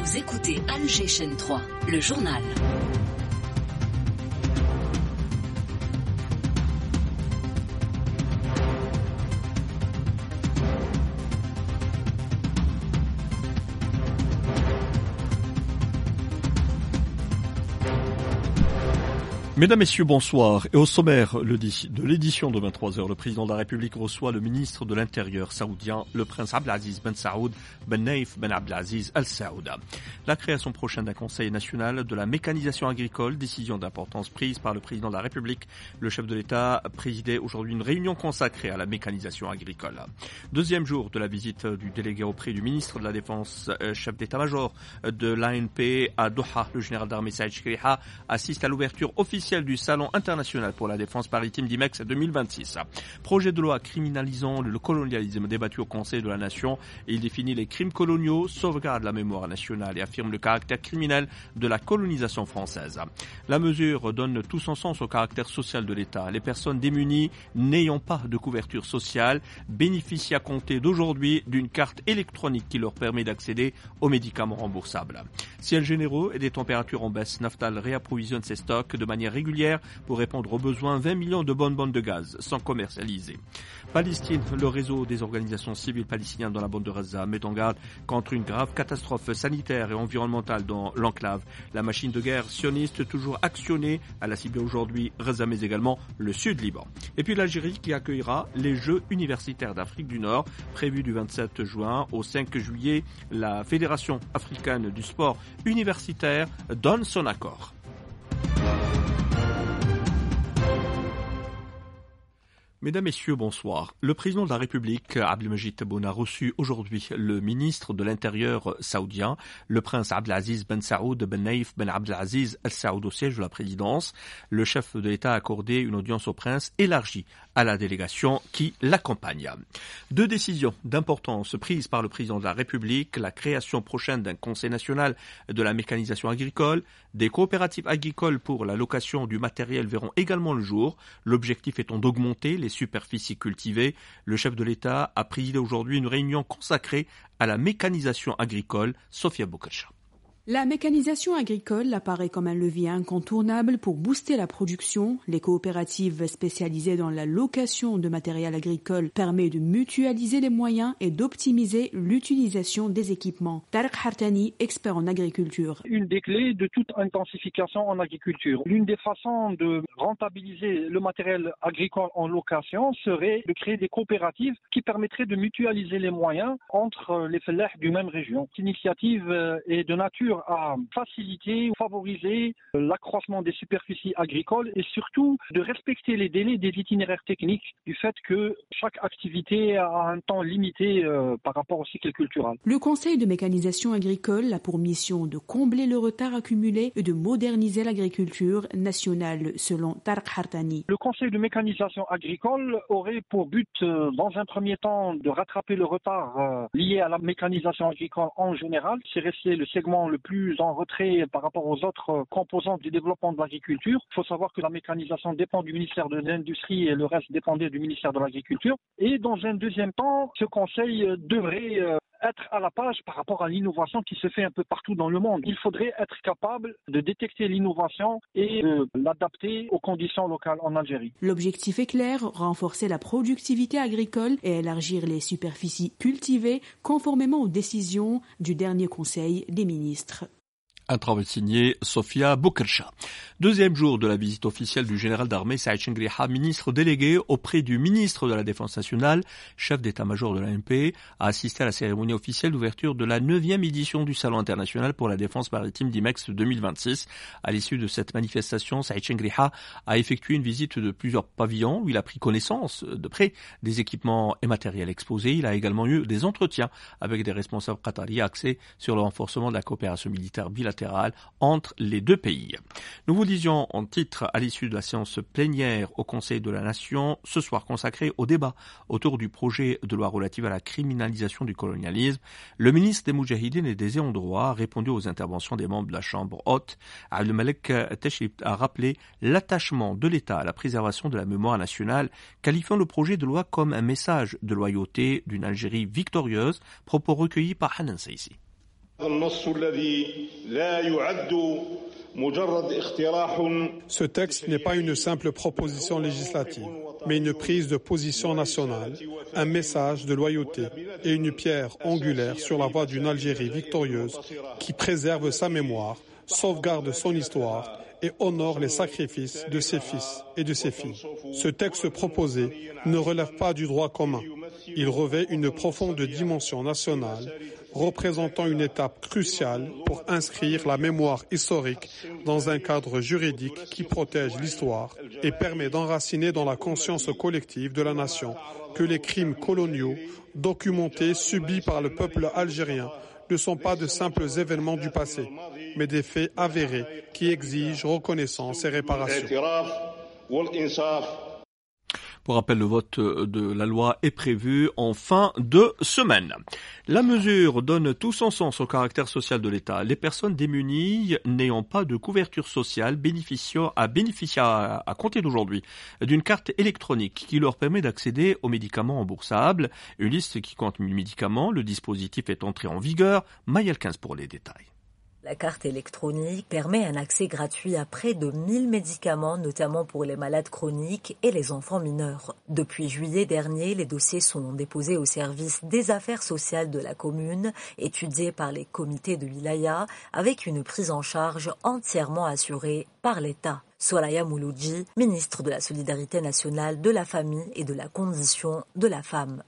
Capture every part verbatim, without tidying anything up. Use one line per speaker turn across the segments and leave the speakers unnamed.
Vous écoutez Alger Chaîne trois, le journal.
Mesdames, Messieurs, bonsoir. Et au sommaire de l'édition de vingt-trois heures, le président de la République reçoit le ministre de l'Intérieur saoudien, le prince Abdelaziz Ben Saoud Ben Naif Ben Abdelaziz Al Saouda. La création prochaine d'un conseil national de la mécanisation agricole, décision d'importance prise par le président de la République. Le chef de l'État présidait aujourd'hui une réunion consacrée à la mécanisation agricole. Deuxième jour de la visite du délégué auprès du ministre de la Défense, chef d'état-major de l'A N P à Doha. Le général d'armée Saïd Chekriha assiste à l'ouverture officielle du Salon international pour la défense maritime d'I M E X deux mille vingt-six. Projet de loi criminalisant le colonialisme débattu au Conseil de la Nation. Il définit les crimes coloniaux, sauvegarde la mémoire nationale et affirme le caractère criminel de la colonisation française. La mesure donne tout son sens au caractère social de l'État. Les personnes démunies n'ayant pas de couverture sociale bénéficient à compter d'aujourd'hui d'une carte électronique qui leur permet d'accéder aux médicaments remboursables. Ciel généreux et des températures en baisse, Naftal réapprovisionne ses stocks de manière régulière pour répondre aux besoins. vingt millions de bonbonnes de gaz sont commercialisées. Palestine, le réseau des organisations civiles palestiniennes dans la bande de Gaza met en garde contre une grave catastrophe sanitaire et environnementale dans l'enclave. La machine de guerre sioniste toujours actionnée, elle a ciblé aujourd'hui Gaza mais également le sud Liban. Et puis l'Algérie qui accueillera les Jeux universitaires d'Afrique du Nord prévus du vingt-sept juin au cinq juillet. La Fédération africaine du sport universitaire donne son accord. Mesdames, Messieurs, bonsoir. Le président de la République, Abdelmajid Tebboune, a reçu aujourd'hui le ministre de l'Intérieur saoudien, le prince Abdelaziz Ben Saoud Ben Naif Ben Abdelaziz Al Saoud au siège de la présidence. Le chef de l'État a accordé une audience au prince élargie à la délégation qui l'accompagne. Deux décisions d'importance prises par le président de la République, la création prochaine d'un conseil national de la mécanisation agricole, des coopératives agricoles pour la location du matériel verront également le jour, l'objectif étant d'augmenter les superficies cultivées. Le chef de l'État a présidé aujourd'hui une réunion consacrée à la mécanisation agricole. Sofia Boukacha.
La mécanisation agricole apparaît comme un levier incontournable pour booster la production. Les coopératives spécialisées dans la location de matériel agricole permettent de mutualiser les moyens et d'optimiser l'utilisation des équipements. Tarek Hartani, expert en agriculture.
Une des clés de toute intensification en agriculture. L'une des façons de rentabiliser le matériel agricole en location serait de créer des coopératives qui permettraient de mutualiser les moyens entre les fellahs d'une même région. Cette initiative est de nature à faciliter, favoriser l'accroissement des superficies agricoles et surtout de respecter les délais des itinéraires techniques du fait que chaque activité a un temps limité euh, par rapport au cycle culturel.
Le Conseil de mécanisation agricole a pour mission de combler le retard accumulé et de moderniser l'agriculture nationale selon Tarek Hartani.
Le Conseil de mécanisation agricole aurait pour but euh, dans un premier temps de rattraper le retard euh, lié à la mécanisation agricole en général. C'est resté le segment le plus en retrait par rapport aux autres composantes du développement de l'agriculture. Il faut savoir que la mécanisation dépend du ministère de l'Industrie et le reste dépendait du ministère de l'Agriculture. Et dans un deuxième temps, ce conseil devrait être à la page par rapport à l'innovation qui se fait un peu partout dans le monde. Il faudrait être capable de détecter l'innovation et de l'adapter aux conditions locales en Algérie.
L'objectif est clair, renforcer la productivité agricole et élargir les superficies cultivées conformément aux décisions du dernier Conseil des ministres.
Un travail signé Sofia Boukacha. Deuxième jour de la visite officielle du général d'armée Saïd Chekriha, ministre délégué auprès du ministre de la Défense nationale, chef d'état-major de l'A N P, a assisté à la cérémonie officielle d'ouverture de la neuvième édition du Salon international pour la défense maritime d'I M E X deux mille vingt-six. À l'issue de cette manifestation, Saïd Chekriha a effectué une visite de plusieurs pavillons où il a pris connaissance de près des équipements et matériels exposés. Il a également eu des entretiens avec des responsables qataris axés sur le renforcement de la coopération militaire bilatérale entre les deux pays. Nous vous disions en titre à l'issue de la séance plénière au Conseil de la Nation, ce soir consacré au débat autour du projet de loi relative à la criminalisation du colonialisme, le ministre des Moudjahidines et des ayants droit a répondu aux interventions des membres de la Chambre haute. Abdelmalek Tachib a rappelé l'attachement de l'État à la préservation de la mémoire nationale, qualifiant le projet de loi comme un message de loyauté d'une Algérie victorieuse, propos recueillis par Hanan Saïsi.
Ce texte n'est pas une simple proposition législative, mais une prise de position nationale, un message de loyauté et une pierre angulaire sur la voie d'une Algérie victorieuse qui préserve sa mémoire, sauvegarde son histoire et honore les sacrifices de ses fils et de ses filles. Ce texte proposé ne relève pas du droit commun. Il revêt une profonde dimension nationale, représentant une étape cruciale pour inscrire la mémoire historique dans un cadre juridique qui protège l'histoire et permet d'enraciner dans la conscience collective de la nation que les crimes coloniaux documentés subis par le peuple algérien ne sont pas de simples événements du passé, mais des faits avérés qui exigent reconnaissance et réparation.
Pour rappel, le vote de la loi est prévu en fin de semaine. La mesure donne tout son sens au caractère social de l'État. Les personnes démunies n'ayant pas de couverture sociale bénéficient à bénéficier à, à compter d'aujourd'hui d'une carte électronique qui leur permet d'accéder aux médicaments remboursables. Une liste qui compte mille médicaments. Le dispositif est entré en vigueur. Maïel quinze pour les détails.
La carte électronique permet un accès gratuit à près de mille médicaments, notamment pour les malades chroniques et les enfants mineurs. Depuis juillet dernier, les dossiers sont déposés au service des affaires sociales de la commune, étudiés par les comités de wilaya, avec une prise en charge entièrement assurée par l'État. Soraya Mouloudji, ministre de la Solidarité nationale, de la famille et de la condition de la femme.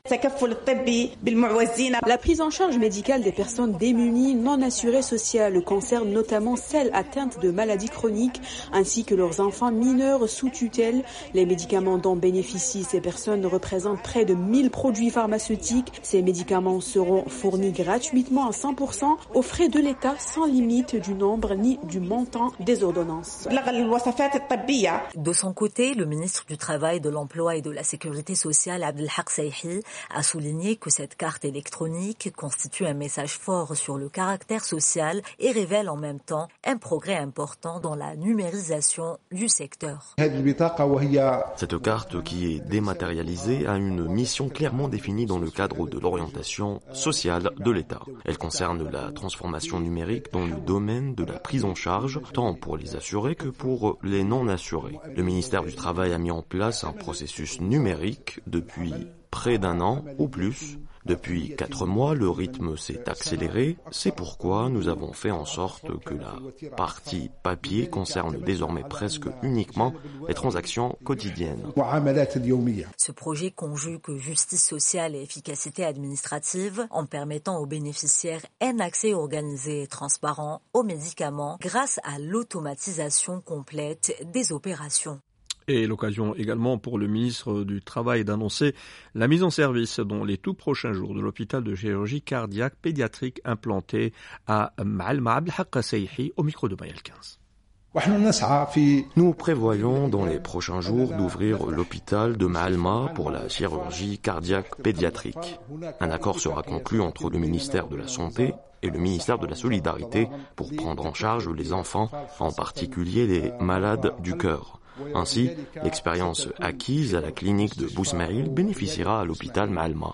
La prise en charge médicale des personnes démunies non assurées sociales concerne notamment celles atteintes de maladies chroniques ainsi que leurs enfants mineurs sous tutelle. Les médicaments dont bénéficient ces personnes représentent près de mille produits pharmaceutiques. Ces médicaments seront fournis gratuitement à cent pour cent aux frais de l'État sans limite du nombre ni du montant des ordonnances.
De son côté, le ministre du Travail, de l'Emploi et de la Sécurité sociale, Abdelhak Saihi, a souligné que cette carte électronique constitue un message fort sur le caractère social et révèle en même temps un progrès important dans la numérisation du secteur.
Cette carte qui est dématérialisée a une mission clairement définie dans le cadre de l'orientation sociale de l'État. Elle concerne la transformation numérique dans le domaine de la prise en charge, tant pour les assurés que pour les non-assurés. Le ministère du Travail a mis en place un processus numérique depuis près d'un an ou plus. Depuis quatre mois, le rythme s'est accéléré. C'est pourquoi nous avons fait en sorte que la partie papier concerne désormais presque uniquement les transactions quotidiennes.
Ce projet conjugue justice sociale et efficacité administrative en permettant aux bénéficiaires un accès organisé et transparent aux médicaments grâce à l'automatisation complète des opérations.
Et l'occasion également pour le ministre du Travail d'annoncer la mise en service dans les tout prochains jours de l'hôpital de chirurgie cardiaque pédiatrique implanté à Maalma. Abdelhak Saihi au micro de Maïel quinze.
Nous prévoyons dans les prochains jours d'ouvrir l'hôpital de Maalma pour la chirurgie cardiaque pédiatrique. Un accord sera conclu entre le ministère de la Santé et le ministère de la Solidarité pour prendre en charge les enfants, en particulier les malades du cœur. Ainsi, l'expérience acquise à la clinique de Bousmaïl bénéficiera à l'hôpital Maalma.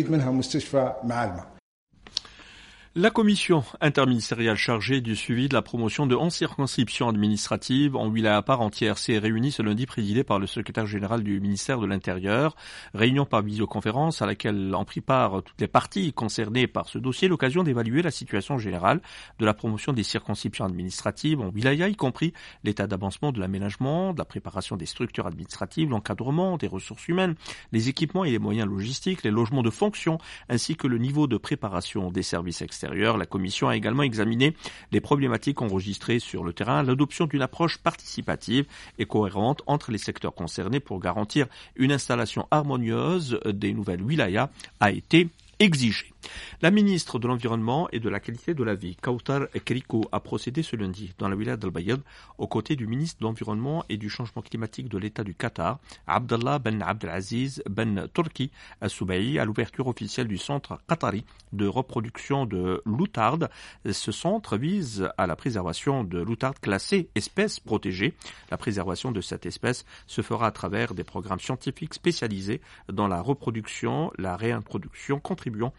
La commission interministérielle chargée du suivi de la promotion de onze circonscriptions administratives en wilaya à part entière s'est réunie ce lundi, présidée par le secrétaire général du ministère de l'Intérieur. Réunion par visioconférence à laquelle ont pris part toutes les parties concernées par ce dossier, l'occasion d'évaluer la situation générale de la promotion des circonscriptions administratives en wilaya, y compris l'état d'avancement de l'aménagement, de la préparation des structures administratives, l'encadrement des ressources humaines, les équipements et les moyens logistiques, les logements de fonction, ainsi que le niveau de préparation des services extérieurs. La commission a également examiné les problématiques enregistrées sur le terrain, l'adoption d'une approche participative et cohérente entre les secteurs concernés pour garantir une installation harmonieuse des nouvelles wilayas a été exigée. La ministre de l'Environnement et de la Qualité de la Vie, Kautar Keriko, a procédé ce lundi dans la wilaya d'Al Bayad aux côtés du ministre de l'Environnement et du Changement climatique de l'État du Qatar, Abdallah Ben Abdelaziz Ben Turki Al-Soubaï, à l'ouverture officielle du centre qatari de reproduction de l'outarde. Ce centre vise à la préservation de l'outarde classée espèce protégée. La préservation de cette espèce se fera à travers des programmes scientifiques spécialisés dans la reproduction, la réintroduction, contribuant ainsi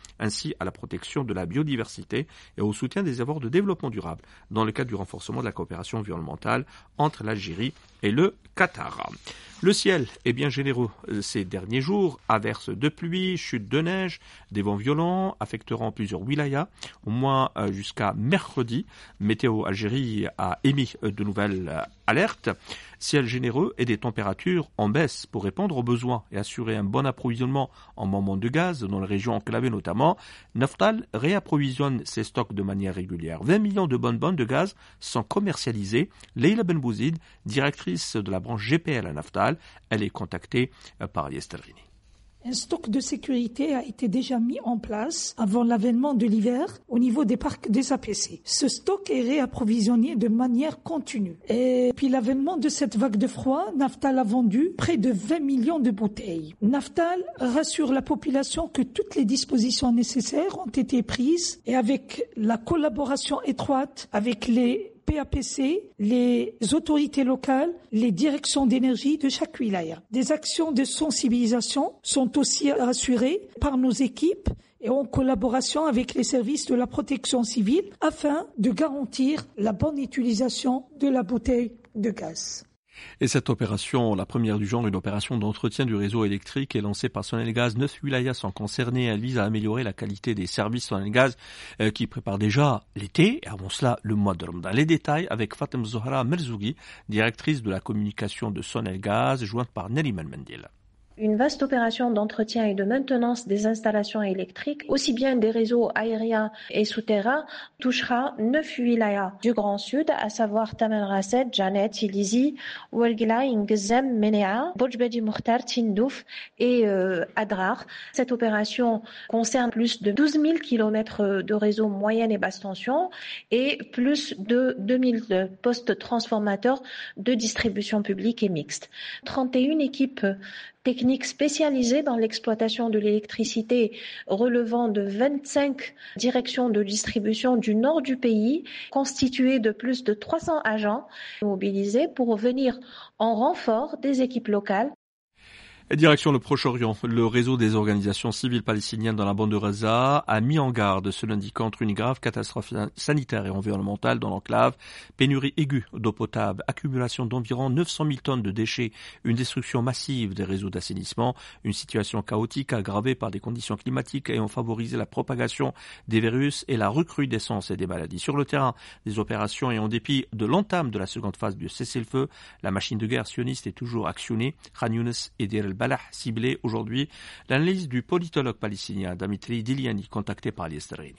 ainsi à la protection de la biodiversité et au soutien des efforts de développement durable dans le cadre du renforcement de la coopération environnementale entre l'Algérie et le Qatar. Le ciel est bien généreux ces derniers jours, averses de pluie, chutes de neige, des vents violents affecteront plusieurs wilayas, au moins jusqu'à mercredi. Météo Algérie a émis de nouvelles alertes. Ciel généreux et des températures en baisse pour répondre aux besoins et assurer un bon approvisionnement en moment de gaz dans les régions enclavées notamment. Naftal réapprovisionne ses stocks de manière régulière. vingt millions de bonbonnes de gaz sont commercialisées. Leila Benbouzid, directrice de la branche G P L à Naftal, elle est contactée par Yesterrini.
Un stock de sécurité a été déjà mis en place avant l'avènement de l'hiver au niveau des parcs des A P C. Ce stock est réapprovisionné de manière continue. Et puis l'avènement de cette vague de froid, Naftal a vendu près de vingt millions de bouteilles. Naftal rassure la population que toutes les dispositions nécessaires ont été prises et avec la collaboration étroite avec les P A P C, les autorités locales, les directions d'énergie de chaque wilaya. Des actions de sensibilisation sont aussi assurées par nos équipes et en collaboration avec les services de la protection civile afin de garantir la bonne utilisation de la bouteille de gaz.
Et cette opération, la première du genre, une opération d'entretien du réseau électrique est lancée par Sonelgaz. Neuf wilayas sont concernés. Elle vise à améliorer la qualité des services Sonelgaz euh, qui prépare déjà l'été et avant cela le mois de Ramadan. Les détails avec Fatem Zohra Merzougi, directrice de la communication de Sonelgaz, jointe par Neriman Mendil.
Une vaste opération d'entretien et de maintenance des installations électriques, aussi bien des réseaux aériens et souterrains, touchera neuf wilayas du Grand Sud, à savoir Taman Rasset, Janet, Ilizi, Ouelgla, Ingezem, Menea, Bojbedi Mokhtar, Tindouf et euh, Adrar. Cette opération concerne plus de douze mille kilomètres de réseaux moyenne et basse tension et plus de deux mille postes transformateurs de distribution publique et mixte. trente et une équipes techniques spécialisées dans l'exploitation de l'électricité relevant de vingt-cinq directions de distribution du nord du pays, constituées de plus de trois cents agents mobilisés pour venir en renfort des équipes locales.
Direction le Proche-Orient, le réseau des organisations civiles palestiniennes dans la bande de Gaza a mis en garde ce lundi contre une grave catastrophe sanitaire et environnementale dans l'enclave, pénurie aiguë d'eau potable, accumulation d'environ neuf cent mille tonnes de déchets, une destruction massive des réseaux d'assainissement, une situation chaotique aggravée par des conditions climatiques ayant favorisé la propagation des virus et la recrudescence des maladies. Sur le terrain, des opérations et en dépit de l'entame de la seconde phase du cessez-le-feu, la machine de guerre sioniste est toujours actionnée. Khan Younes et Deir el-Balah ciblé aujourd'hui. L'analyse du politologue palestinien Dimitri Diliani, contacté par Yesterrini.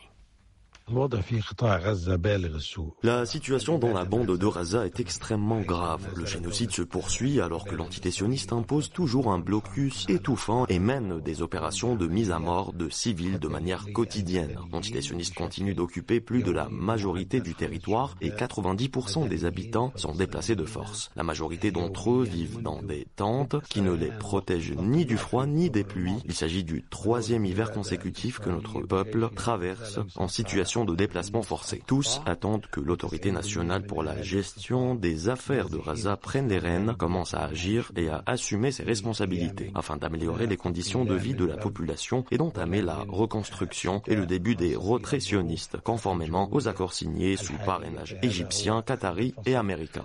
La situation dans la bande de Gaza est extrêmement grave. Le génocide se poursuit alors que l'antitésioniste impose toujours un blocus étouffant et mène des opérations de mise à mort de civils de manière quotidienne. L'antitésioniste continue d'occuper plus de la majorité du territoire et quatre-vingt-dix pour cent des habitants sont déplacés de force. La majorité d'entre eux vivent dans des tentes qui ne les protègent ni du froid ni des pluies. Il s'agit du troisième hiver consécutif que notre peuple traverse en situation de déplacement forcé. Tous attendent que l'autorité nationale pour la gestion des affaires de Gaza prenne les rênes, commence à agir et à assumer ses responsabilités afin d'améliorer les conditions de vie de la population et d'entamer la reconstruction et le début des retraits sionistes conformément aux accords signés sous parrainage égyptien, qatari et américain.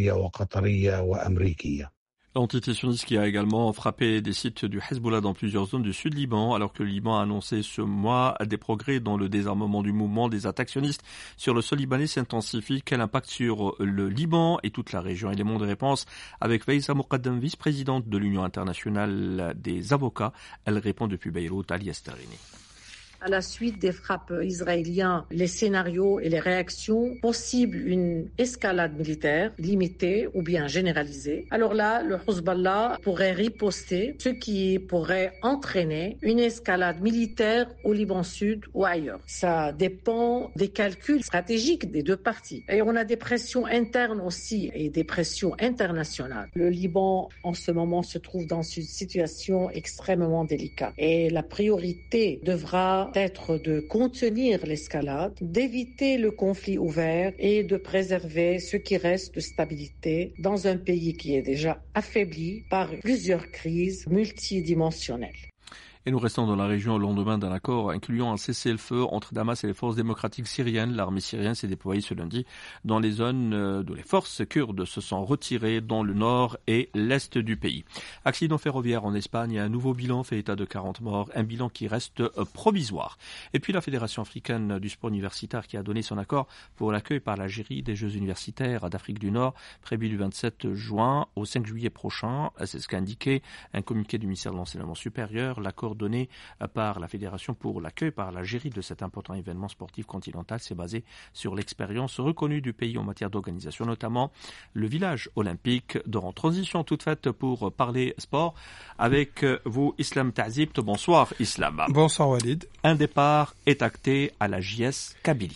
L'antitésioniste qui a également frappé des sites du Hezbollah dans plusieurs zones du sud Liban, alors que le Liban a annoncé ce mois des progrès dans le désarmement du mouvement. Des attaques sionistes sur le sol libanais s'intensifient. Quel impact sur le Liban et toute la région? Élément de réponse avec Faiza Moukaddam, vice-présidente de l'Union internationale des avocats. Elle répond depuis Beyrouth à Yesterrini.
À la suite des frappes israéliennes, les scénarios et les réactions possibles, une escalade militaire limitée ou bien généralisée. Alors là, le Hezbollah pourrait riposter, ce qui pourrait entraîner une escalade militaire au Liban Sud ou ailleurs. Ça dépend des calculs stratégiques des deux parties. Et on a des pressions internes aussi et des pressions internationales. Le Liban, en ce moment, se trouve dans une situation extrêmement délicate. Et la priorité devra être de contenir l'escalade, d'éviter le conflit ouvert et de préserver ce qui reste de stabilité dans un pays qui est déjà affaibli par plusieurs crises multidimensionnelles.
Et nous restons dans la région au lendemain d'un accord incluant un cessez-le-feu entre Damas et les forces démocratiques syriennes. L'armée syrienne s'est déployée ce lundi dans les zones d'où les forces kurdes se sont retirées dans le nord et l'est du pays. Accident ferroviaire en Espagne, un nouveau bilan fait état de quarante morts, un bilan qui reste provisoire. Et puis la Fédération africaine du sport universitaire qui a donné son accord pour l'accueil par l'Algérie des Jeux universitaires d'Afrique du Nord prévus du vingt-sept juin au cinq juillet prochain. C'est ce qu'a indiqué un communiqué du ministère de l'Enseignement supérieur. L'accord donné par la Fédération pour l'accueil par l'Algérie de cet important événement sportif continental s'est basé sur l'expérience reconnue du pays en matière d'organisation, notamment le village olympique d'Oran. Transition toute faite pour parler sport avec vous, Islam Ta'zibt. Bonsoir Islam.
Bonsoir Walid.
Un départ est acté à la J S Kabylie.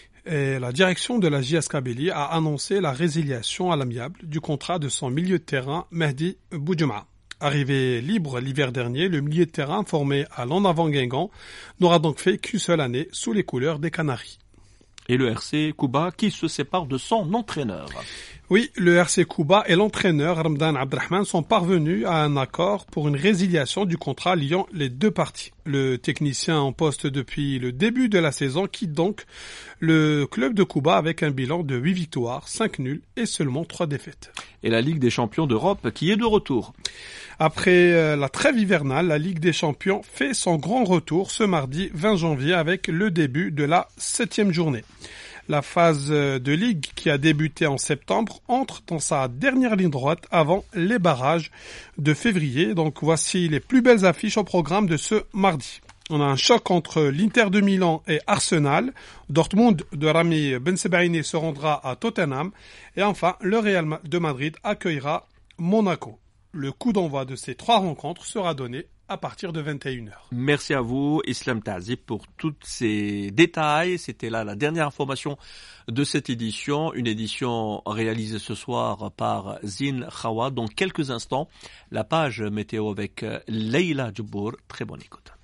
Et la direction de la J S Kabylie a annoncé la résiliation à l'amiable du contrat de son milieu de terrain Mehdi Boudjouma. Arrivé libre l'hiver dernier, le milieu de terrain formé à l'en avant Guingamp n'aura donc fait qu'une seule année sous les couleurs des Canaries.
Et le R C Kouba qui se sépare de son entraîneur.
Oui, le R C Kouba et l'entraîneur Ramdan Abdrahman sont parvenus à un accord pour une résiliation du contrat liant les deux parties. Le technicien en poste depuis le début de la saison quitte donc le club de Kouba avec un bilan de huit victoires, cinq nuls et seulement trois défaites.
Et la Ligue des champions d'Europe qui est de retour.
Après euh, la trêve hivernale, la Ligue des champions fait son grand retour ce mardi vingt janvier avec le début de la septième journée. La phase de ligue qui a débuté en septembre entre dans sa dernière ligne droite avant les barrages de février. Donc voici les plus belles affiches au programme de ce mardi. On a un choc entre l'Inter de Milan et Arsenal. Dortmund de Rami Bensebaini se rendra à Tottenham. Et enfin, le Real de Madrid accueillera Monaco. Le coup d'envoi de ces trois rencontres sera donné à partir de vingt et une heures.
Merci à vous, Islam Ta'zibt, pour tous ces détails. C'était là la dernière information de cette édition, une édition réalisée ce soir par Zine Khawa. Dans quelques instants, la page météo avec Leila Djoubour. Très bonne écoute.